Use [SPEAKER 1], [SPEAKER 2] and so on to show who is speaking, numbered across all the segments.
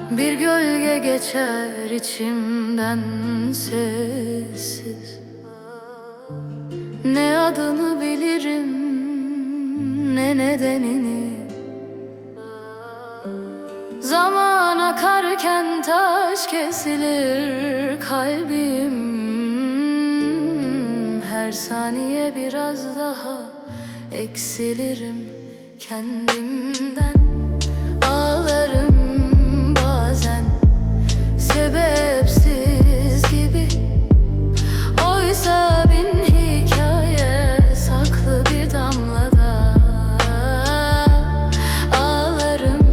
[SPEAKER 1] Bir gölge geçer içimden sessiz. Ne adını bilirim, ne nedenini. Zaman akarken taş kesilir kalbim. Her saniye biraz daha eksilirim kendimden. Ağlarım bazen sebepsiz gibi. Oysa bin hikaye saklı bir damlada. Ağlarım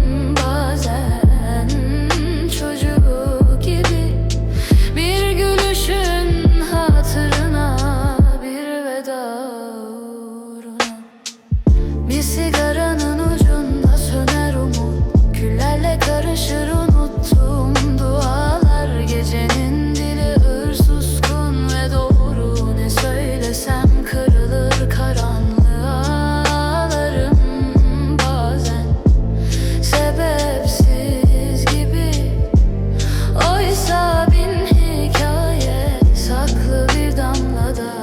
[SPEAKER 1] bazen çocuk gibi. Bir gülüşün hatırına, bir veda uğruna. Bir sigaranın ucunda söner umut, küllerle karışır unuttuğum dualar. Gecenin dili ır suskun ve doğru, ne söylesem kırılır karanlığa. Ağlarım bazen sebepsiz gibi. Oysa bin hikaye saklı bir damlada.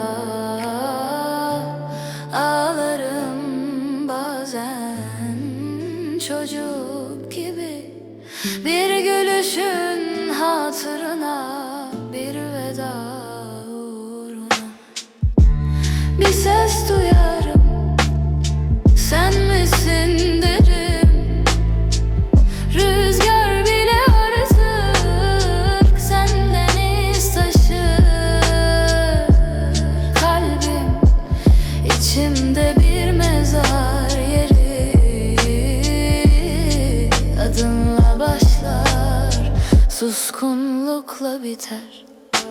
[SPEAKER 1] Ağlarım bazen çocuk gibi. Bir gülüşün hatırına, bir veda uğruna. Bir ses duyarım, sen misin derim. Rüzgar bile artık senden iz taşır. Kalbim içimde bir mezar yeri. Adınla başlar, suskunlukla biter.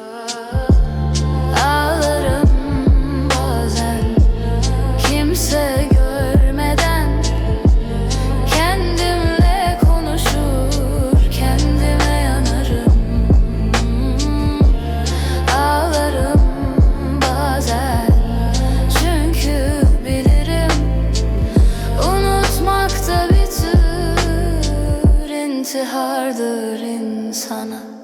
[SPEAKER 1] Ağlarım bazen kimse görmeden. Kendimle konuşur, kendime yanarım. Ağlarım bazen çünkü bilirim, unutmak da bir tür intihardır insana.